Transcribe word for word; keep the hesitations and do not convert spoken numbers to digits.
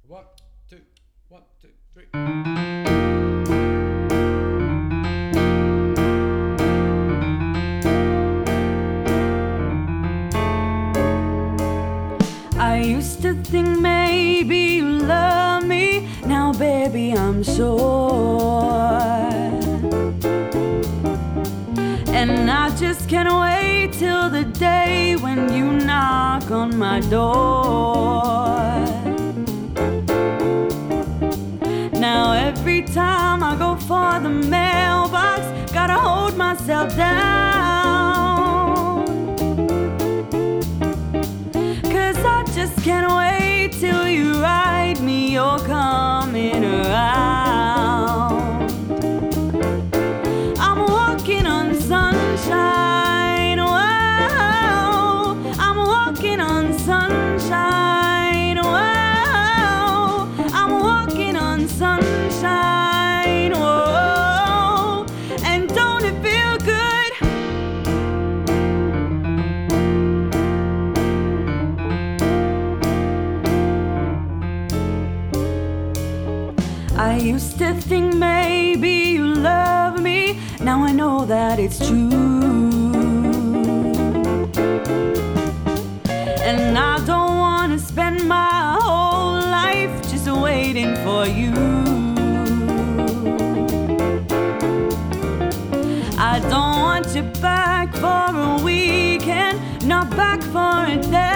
One, two, one, two, three. I used to think maybe you love me. Now, baby, I'm sure. And I just can't wait till the day when you knock on my door. Now every time I go for the mailbox, gotta hold myself down, 'cause I just can't wait till you write me you're coming around. I'm walking on sunshine, wow. I'm walking on sunshine, wow. I'm walking on sunshine, whoa. And don't it feel good? I used to think maybe you love me. Now I know that it's true. And I don't want to spend my whole life just waiting for you. I don't want you back for a weekend, not back for a day.